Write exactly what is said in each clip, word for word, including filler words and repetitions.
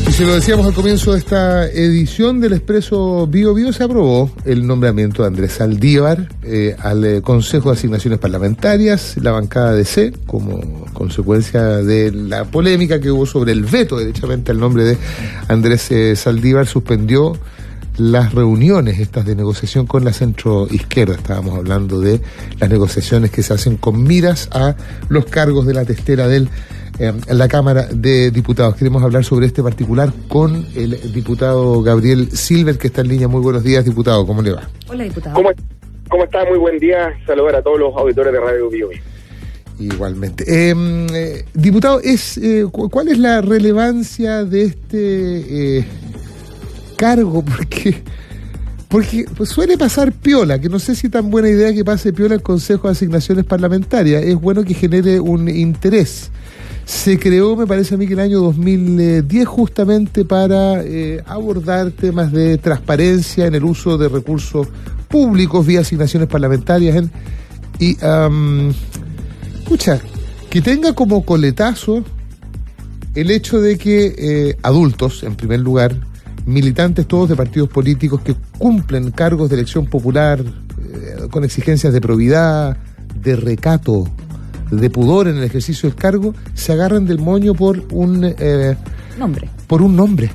Y se lo decíamos al comienzo de esta edición del Expreso Bio Bio, se aprobó el nombramiento de Andrés Saldívar eh, al eh, Consejo de Asignaciones Parlamentarias, la bancada de C, como consecuencia de la polémica que hubo sobre el veto derechamente al nombre de Andrés eh, Saldívar, suspendió las reuniones estas de negociación con la centroizquierda. Estábamos hablando de las negociaciones que se hacen con miras a los cargos de la testera del en la Cámara de Diputados. Queremos hablar sobre este particular con el diputado Gabriel Silver, que está en línea. Muy buenos días, diputado. ¿Cómo le va? Hola, diputado. ¿Cómo, cómo está? Muy buen día. Saludar a todos los auditores de Radio Bio Bio. Igualmente. Eh, eh, diputado, es eh, ¿cuál es la relevancia de este eh, cargo? Porque... Porque pues, suele pasar piola, que no sé si tan buena idea que pase piola el Consejo de Asignaciones Parlamentarias. Es bueno que genere un interés. Se creó, me parece a mí, que el año dos mil diez justamente para eh, abordar temas de transparencia en el uso de recursos públicos vía asignaciones parlamentarias. En, y, um, escucha, que tenga como coletazo el hecho de que eh, adultos, en primer lugar, militantes todos de partidos políticos que cumplen cargos de elección popular eh, con exigencias de probidad, de recato, de pudor en el ejercicio del cargo, se agarran del moño por un eh, nombre. Por un nombre.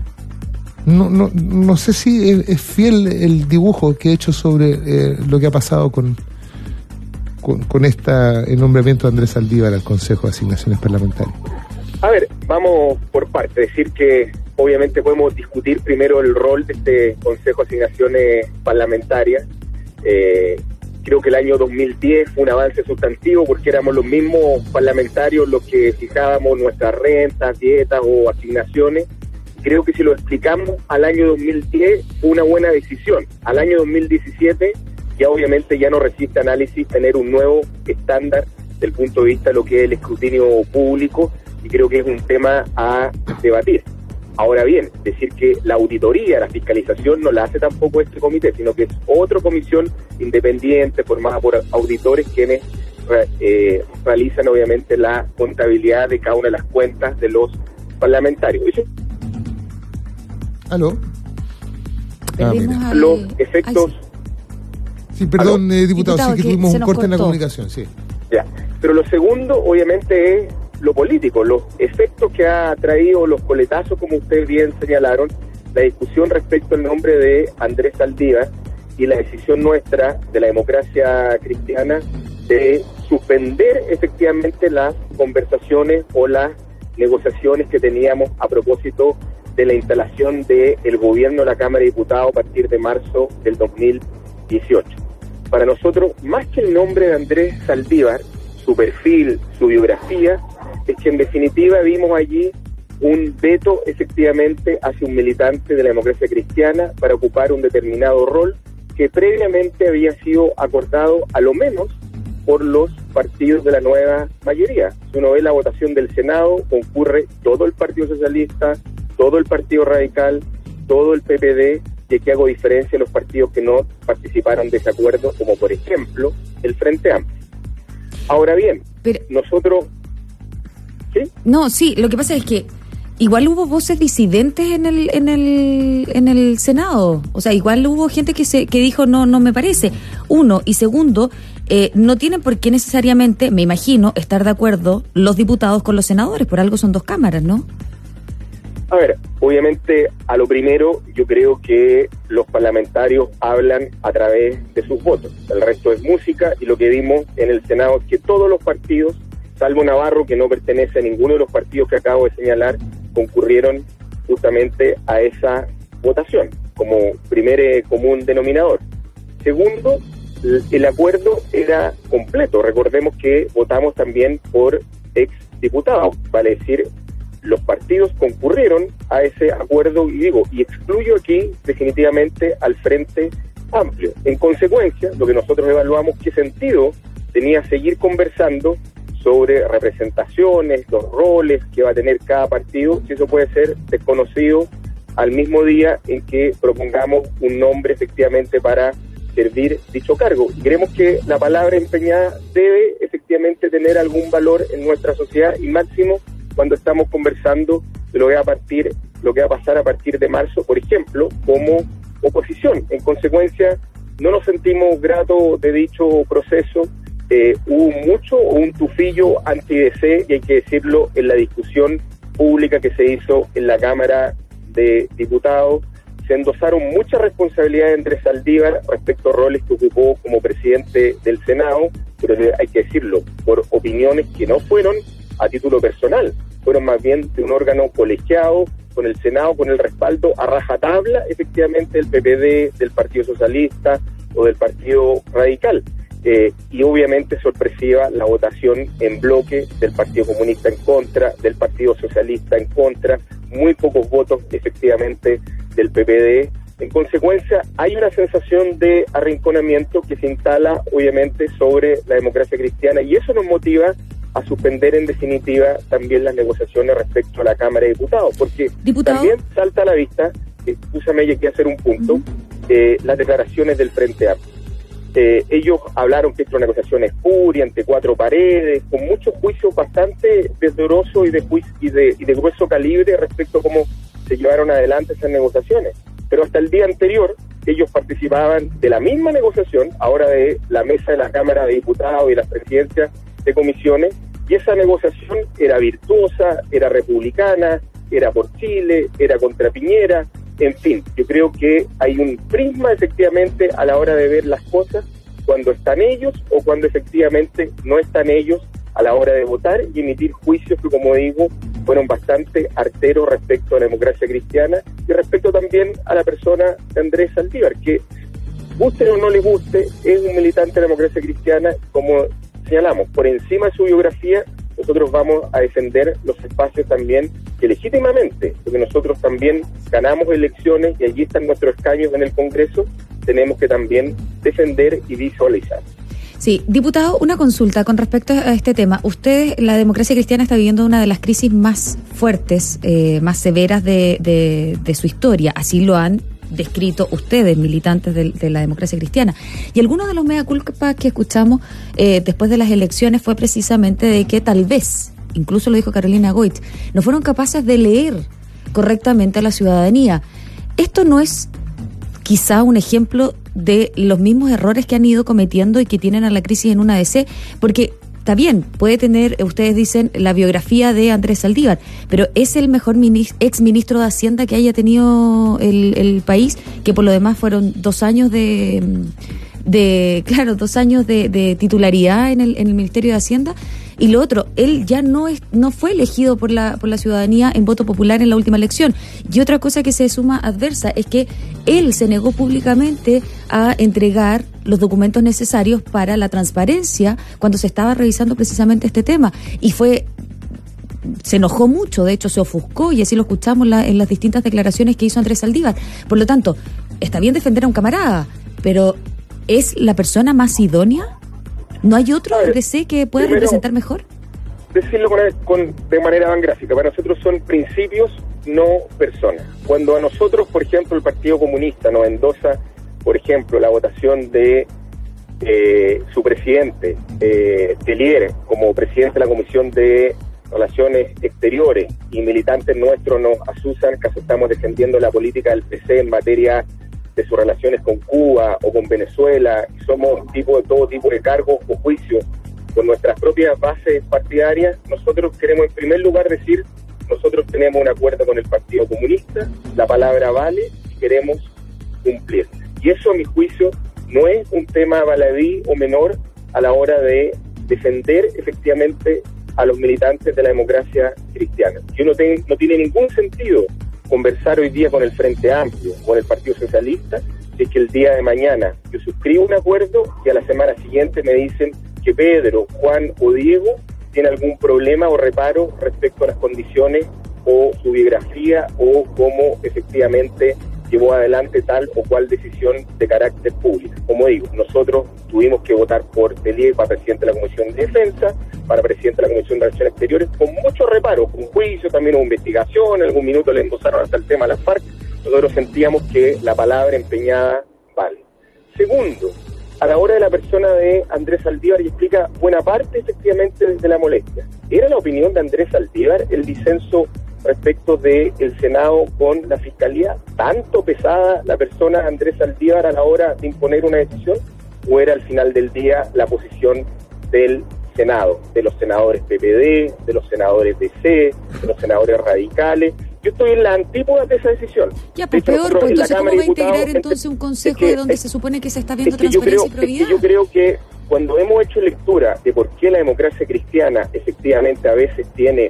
No, no, no sé si es, es fiel el dibujo que he hecho sobre eh, lo que ha pasado con con, con esta, el nombramiento de Andrés Saldívar al Consejo de Asignaciones Parlamentarias. A ver, vamos por parte, decir que obviamente podemos discutir primero el rol de este Consejo de Asignaciones Parlamentarias. Eh, creo que el año dos mil diez fue un avance sustantivo porque éramos los mismos parlamentarios los que fijábamos nuestras rentas, dietas o asignaciones. Creo que si lo explicamos al año dos mil diez fue una buena decisión. Al año dos mil diecisiete ya obviamente ya no resiste análisis tener un nuevo estándar del punto de vista de lo que es el escrutinio público, y creo que es un tema a debatir. Ahora bien, decir que la auditoría, la fiscalización no la hace tampoco este comité, sino que es otra comisión independiente formada por auditores quienes eh, realizan obviamente la contabilidad de cada una de las cuentas de los parlamentarios. Eso... ¿Aló? Ah, al... Los efectos... Ay, sí. sí, perdón, eh, diputado, diputado, sí que, que tuvimos un corte cortó. en la comunicación, sí. Ya, pero lo segundo obviamente es lo político, los efectos que ha traído, los coletazos, como ustedes bien señalaron, la discusión respecto al nombre de Andrés Saldívar y la decisión nuestra de la democracia cristiana de suspender efectivamente las conversaciones o las negociaciones que teníamos a propósito de la instalación del gobierno de la Cámara de Diputados a partir de marzo del dos mil dieciocho. Para nosotros, más que el nombre de Andrés Saldívar, su perfil, su biografía, es que en definitiva vimos allí un veto efectivamente hacia un militante de la democracia cristiana para ocupar un determinado rol que previamente había sido acordado a lo menos por los partidos de la nueva mayoría. Si uno ve la votación del Senado, concurre todo el Partido Socialista, todo el Partido Radical, todo el P P D, y aquí hago diferencia a los partidos que no participaron de ese acuerdo, como por ejemplo el Frente Amplio. Ahora bien, Pero... nosotros... ¿Sí? No, sí, lo que pasa es que igual hubo voces disidentes en el en el en el Senado, o sea, igual hubo gente que se que dijo no no me parece. Uno, y segundo, eh, no tienen por qué necesariamente, me imagino, estar de acuerdo los diputados con los senadores, por algo son dos cámaras, ¿no? A ver, obviamente, a lo primero, yo creo que los parlamentarios hablan a través de sus votos, el resto es música, y lo que vimos en el Senado es que todos los partidos, salvo Navarro, que no pertenece a ninguno de los partidos que acabo de señalar, concurrieron justamente a esa votación como primer eh, común denominador. Segundo, el acuerdo era completo. Recordemos que votamos también por exdiputados, vale decir, los partidos concurrieron a ese acuerdo, y digo, y excluyo aquí definitivamente al Frente Amplio. En consecuencia, lo que nosotros evaluamos, qué sentido tenía seguir conversando sobre representaciones, los roles que va a tener cada partido, si eso puede ser desconocido al mismo día en que propongamos un nombre efectivamente para servir dicho cargo. Y creemos que la palabra empeñada debe efectivamente tener algún valor en nuestra sociedad, y máximo cuando estamos conversando de lo que va a partir lo que va a pasar a partir de marzo, por ejemplo, como oposición. En consecuencia, no nos sentimos gratos de dicho proceso. Eh, hubo mucho, un tufillo anti-D C, y hay que decirlo, en la discusión pública que se hizo en la Cámara de Diputados. Se endosaron muchas responsabilidades de Andrés Saldívar respecto a roles que ocupó como presidente del Senado, pero hay que decirlo, por opiniones que no fueron a título personal, fueron más bien de un órgano colegiado con el Senado, con el respaldo a rajatabla, efectivamente, del P P D, del Partido Socialista o del Partido Radical. Eh, y obviamente sorpresiva la votación en bloque del Partido Comunista en contra, del Partido Socialista en contra, muy pocos votos efectivamente del P P D. En consecuencia, hay una sensación de arrinconamiento que se instala obviamente sobre la democracia cristiana, y eso nos motiva a suspender en definitiva también las negociaciones respecto a la Cámara de Diputados, porque ¿Diputado? También salta a la vista, escúchame, hay que hacer un punto, uh-huh. eh, las declaraciones del Frente Amplio. Eh, ellos hablaron que esta negociación es puria, ante cuatro paredes, con muchos juicios bastante desdorosos y de, juicio, y, de, y de grueso calibre respecto a cómo se llevaron adelante esas negociaciones. Pero hasta el día anterior, ellos participaban de la misma negociación, ahora de la mesa de la Cámara de Diputados y las presidencias de comisiones, y esa negociación era virtuosa, era republicana, era por Chile, era contra Piñera. En fin, yo creo que hay un prisma efectivamente a la hora de ver las cosas cuando están ellos o cuando efectivamente no están ellos a la hora de votar y emitir juicios que, como digo, fueron bastante arteros respecto a la democracia cristiana y respecto también a la persona de Andrés Saldívar, que, guste o no le guste, es un militante de la democracia cristiana, como señalamos, por encima de su biografía. Nosotros vamos a defender los espacios también que legítimamente, porque nosotros también ganamos elecciones y allí están nuestros escaños en el Congreso, tenemos que también defender y visualizar. Sí, diputado, una consulta con respecto a este tema. Usted, la democracia cristiana está viviendo una de las crisis más fuertes, eh, más severas de, de, de su historia, así lo han descrito ustedes, militantes de, de la democracia cristiana. Y algunos de los mea culpa que escuchamos eh, después de las elecciones fue precisamente de que tal vez, incluso lo dijo Carolina Goich, no fueron capaces de leer correctamente a la ciudadanía. Esto no es quizá un ejemplo de los mismos errores que han ido cometiendo y que tienen a la crisis en una D C, porque está bien, puede tener, ustedes dicen, la biografía de Andrés Saldívar, pero es el mejor minis, ex ministro de Hacienda que haya tenido el, el país, que por lo demás fueron dos años de, de claro, dos años de, de titularidad en el, en el Ministerio de Hacienda. Y lo otro, él ya no es, no fue elegido por la, por la ciudadanía en voto popular en la última elección. Y otra cosa que se suma adversa es que él se negó públicamente a entregar los documentos necesarios para la transparencia cuando se estaba revisando precisamente este tema. Y fue, se enojó mucho, de hecho se ofuscó, y así lo escuchamos la, en las distintas declaraciones que hizo Andrés Saldívar. Por lo tanto, está bien defender a un camarada, pero ¿es la persona más idónea? ¿No hay otro D C que pueda Primero, representar mejor? Decirlo con, con, de manera tan gráfica, para nosotros son principios, no personas. Cuando a nosotros, por ejemplo, el Partido Comunista nos endosa, por ejemplo, la votación de eh, su presidente, eh, Tellier, como presidente de la Comisión de Relaciones Exteriores, y militantes nuestros nos asusan que estamos defendiendo la política del P C en materia de sus relaciones con Cuba o con Venezuela, y somos tipo de todo tipo de cargos o juicios con nuestras propias bases partidarias, nosotros queremos en primer lugar decir, nosotros tenemos un acuerdo con el Partido Comunista, la palabra vale y queremos cumplir. Y eso, a mi juicio, no es un tema baladí o menor a la hora de defender efectivamente a los militantes de la democracia cristiana. Yo no, ten, no tiene ningún sentido conversar hoy día con el Frente Amplio, con el Partido Socialista, si es que el día de mañana yo suscribo un acuerdo y a la semana siguiente me dicen que Pedro, Juan o Diego tiene algún problema o reparo respecto a las condiciones o su biografía o cómo efectivamente llevó adelante tal o cual decisión de carácter público. Como digo, nosotros tuvimos que votar por Tellier para presidente de la Comisión de Defensa, para presidente de la Comisión de Relaciones Exteriores, con muchos reparos, con juicio, también hubo investigación, en algún minuto le embozaron hasta el tema a las FARC. Nosotros sentíamos que la palabra empeñada vale. Segundo, a la hora de la persona de Andrés Saldívar, y explica buena parte efectivamente desde la molestia. ¿Era la opinión de Andrés Saldívar el disenso respecto del Senado con la Fiscalía? ¿Tanto pesada la persona Andrés Saldívar a la hora de imponer una decisión? ¿O era al final del día la posición del Senado, de los senadores P P D, de los senadores D C, de los senadores radicales? Yo estoy en la antípoda de esa decisión. Ya, pues peor, pues entonces ¿cómo va a integrar entonces un consejo es que, de donde es, se supone que se está viendo transparencia creo, y probidad? Es que yo creo que cuando hemos hecho lectura de por qué la democracia cristiana efectivamente a veces tiene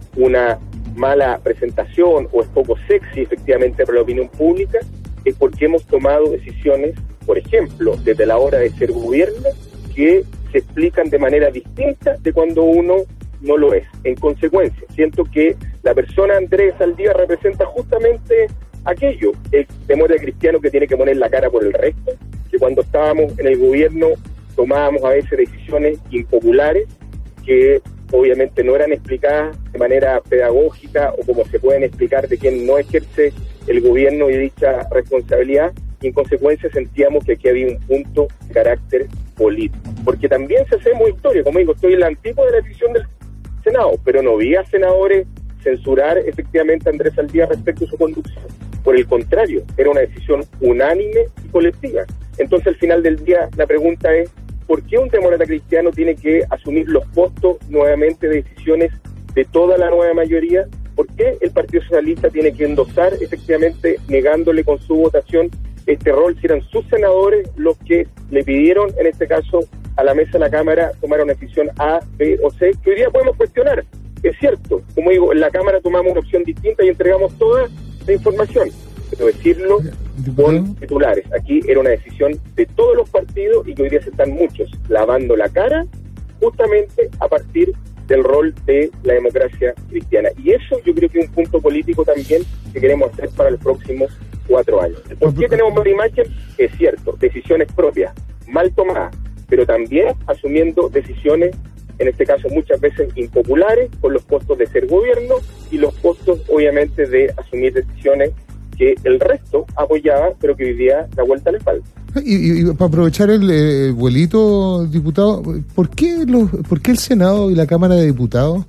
una mala presentación o es poco sexy efectivamente para la opinión pública, es porque hemos tomado decisiones, por ejemplo, desde la hora de ser gobierno, que se explican de manera distinta de cuando uno no lo es. En consecuencia, siento que la persona Andrés Saldívar representa justamente aquello, el demócrata cristiano que tiene que poner la cara por el resto, que cuando estábamos en el gobierno tomábamos a veces decisiones impopulares que obviamente no eran explicadas de manera pedagógica o como se pueden explicar de quien no ejerce el gobierno y dicha responsabilidad, y en consecuencia sentíamos que aquí había un punto de carácter político. Porque también se hacemos historia, como digo, estoy en la antípoda de la decisión del Senado, pero no vi a senadores censurar efectivamente a Andrés Saldívar respecto a su conducción. Por el contrario, era una decisión unánime y colectiva. Entonces, al final del día, la pregunta es, ¿por qué un demócrata cristiano tiene que asumir los costos nuevamente de decisiones de toda la nueva mayoría? ¿Por qué el Partido Socialista tiene que endosar efectivamente, negándole con su votación este rol, si eran sus senadores los que le pidieron, en este caso, a la mesa de la Cámara tomar una decisión A, B o C, que hoy día podemos cuestionar? Es cierto, como digo, en la Cámara tomamos una opción distinta y entregamos toda la información, pero decirlo con titulares. Aquí era una decisión de todos los partidos y que hoy día se están muchos lavando la cara justamente a partir del rol de la democracia cristiana. Y eso yo creo que es un punto político también que queremos hacer para los próximos cuatro años. ¿Por qué tenemos mala imagen? Es cierto, decisiones propias, mal tomadas, pero también asumiendo decisiones, en este caso muchas veces impopulares, con los costos de ser gobierno y los costos obviamente de asumir decisiones que el resto apoyaba, pero que vivía la vuelta a la espalda. Y, y para aprovechar el eh, vuelito, diputado, ¿por qué, los, ¿por qué el Senado y la Cámara de Diputados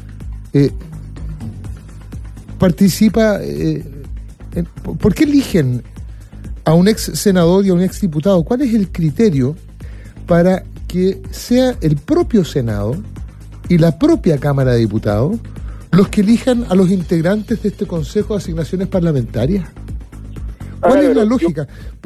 eh, participa, eh, en, ¿por qué eligen a un ex senador y a un ex diputado? ¿Cuál es el criterio para que sea el propio Senado y la propia Cámara de Diputados los que elijan a los integrantes de este Consejo de Asignaciones Parlamentarias? ¿Cuál ah, es la yo... lógica?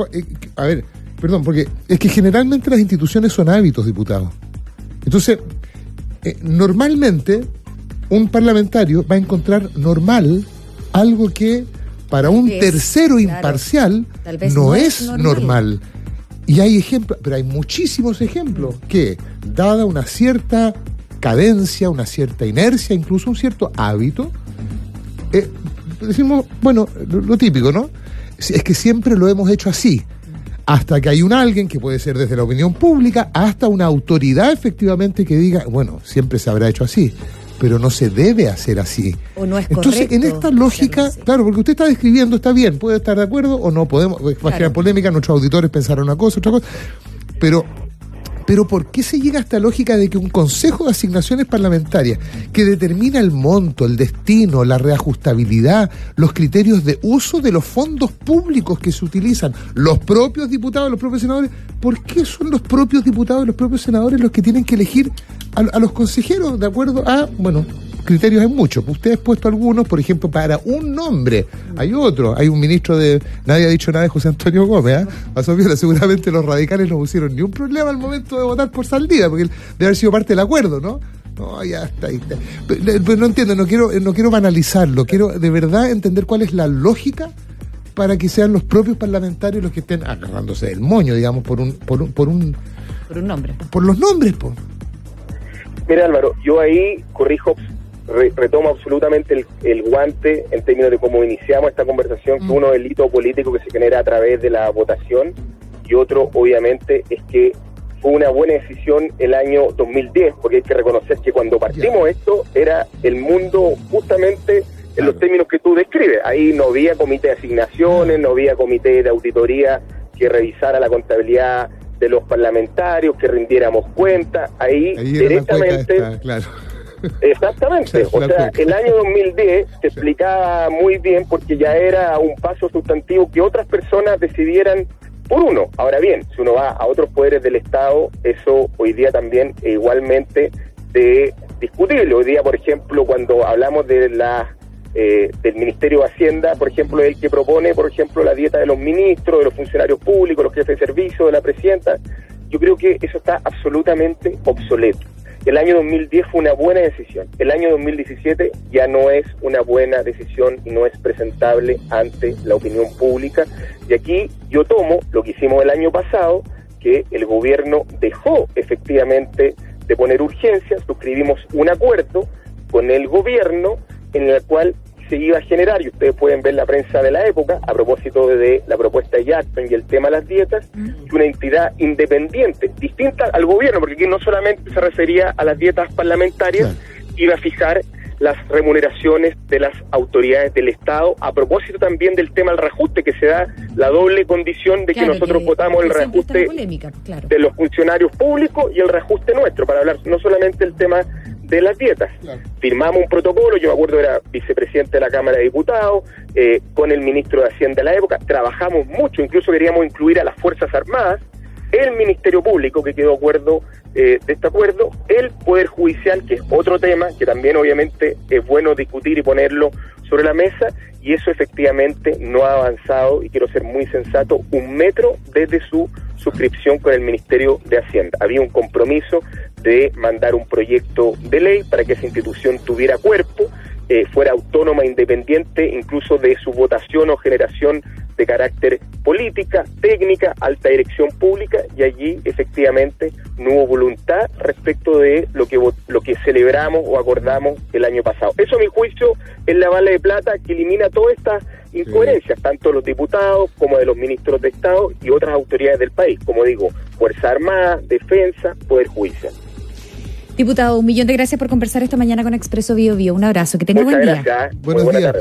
A ver, perdón, porque es que generalmente las instituciones son hábitos, diputados. Entonces, eh, normalmente un parlamentario va a encontrar normal algo que para un es, tercero claro, imparcial no, no es normal. normal. Y hay ejemplos, pero hay muchísimos ejemplos que, dada una cierta cadencia, una cierta inercia, incluso un cierto hábito, eh, decimos, bueno, lo, lo típico, ¿no? Es que siempre lo hemos hecho así, hasta que hay un alguien que puede ser desde la opinión pública hasta una autoridad efectivamente que diga, bueno, siempre se habrá hecho así, pero no se debe hacer así. O no es Entonces, en esta lógica, claro, porque usted está describiendo, está bien, puede estar de acuerdo o no podemos, va a crear polémica, nuestros auditores pensaron una cosa, otra cosa, pero... Pero ¿por qué se llega a esta lógica de que un Consejo de Asignaciones Parlamentarias que determina el monto, el destino, la reajustabilidad, los criterios de uso de los fondos públicos que se utilizan, los propios diputados, los propios senadores, ¿por qué son los propios diputados y los propios senadores los que tienen que elegir a, a los consejeros de acuerdo a, bueno, criterios hay muchos? Usted ha puesto algunos, por ejemplo, para un nombre. Hay otro, hay un ministro de... Nadie ha dicho nada de José Antonio Gómez, ¿eh? Pasó bien, seguramente los radicales no pusieron ni un problema al momento de votar por Saldívar, porque él debe haber sido parte del acuerdo, ¿no? No, ya está, ahí está. Pero, pero no entiendo, no quiero, no quiero banalizarlo, quiero de verdad entender cuál es la lógica para que sean los propios parlamentarios los que estén agarrándose del moño, digamos, por un... Por un, por un, por un nombre. Por los nombres, pues. Mira, Álvaro, yo ahí corrijo... Re, retomo absolutamente el, el guante en términos de cómo iniciamos esta conversación, mm. que uno es el hito político que se genera a través de la votación y otro obviamente es que fue una buena decisión el año dos mil diez, porque hay que reconocer que cuando partimos yeah. esto era el mundo justamente en claro. los términos que tú describes. Ahí no había comité de asignaciones, no había comité de auditoría que revisara la contabilidad de los parlamentarios, que rindiéramos cuenta. Ahí, Ahí directamente... Esta, claro. Exactamente, o sea, el año dos mil diez se explicaba muy bien porque ya era un paso sustantivo que otras personas decidieran por uno. Ahora bien, si uno va a otros poderes del Estado, eso hoy día también es igualmente de discutible. Hoy día, por ejemplo, cuando hablamos de la eh, del Ministerio de Hacienda, por ejemplo, es el que propone, por ejemplo, la dieta de los ministros, de los funcionarios públicos, los jefes de servicio, de la presidenta. Yo creo que eso está absolutamente obsoleto. El año dos mil diez fue una buena decisión. El año dos mil diecisiete ya no es una buena decisión y no es presentable ante la opinión pública. Y aquí yo tomo lo que hicimos el año pasado, que el gobierno dejó efectivamente de poner urgencia, suscribimos un acuerdo con el gobierno en el cual se iba a generar, y ustedes pueden ver la prensa de la época, a propósito de la propuesta de Jackson y el tema de las dietas, que una entidad independiente, distinta al gobierno, porque aquí no solamente se refería a las dietas parlamentarias, claro, iba a fijar las remuneraciones de las autoridades del Estado, a propósito también del tema del reajuste, que se da la doble condición de claro, que nosotros que, votamos que el reajuste polémica, claro, de los funcionarios públicos y el reajuste nuestro, para hablar no solamente del tema de las dietas. Claro. Firmamos un protocolo, yo me acuerdo era vicepresidente de la Cámara de Diputados, eh, con el ministro de Hacienda de la época, trabajamos mucho, incluso queríamos incluir a las Fuerzas Armadas, el Ministerio Público, que quedó acuerdo eh, de este acuerdo, el Poder Judicial, que es otro tema, que también obviamente es bueno discutir y ponerlo sobre la mesa, y eso efectivamente no ha avanzado, y quiero ser muy sensato, un metro desde su suscripción con el Ministerio de Hacienda. Había un compromiso de mandar un proyecto de ley para que esa institución tuviera cuerpo, eh, fuera autónoma, independiente, incluso de su votación o generación de carácter política, técnica, alta dirección pública, y allí efectivamente no hubo voluntad respecto de lo que lo que celebramos o acordamos el año pasado. Eso, a mi juicio, es la bala de plata que elimina todas estas incoherencias, sí, tanto de los diputados como de los ministros de Estado y otras autoridades del país, como digo, Fuerza Armada, Defensa, Poder Judicial. Diputado, un millón de gracias por conversar esta mañana con Expreso Bio Bio. Un abrazo, que tenga Muchas buen día. Gracias. Buenos días.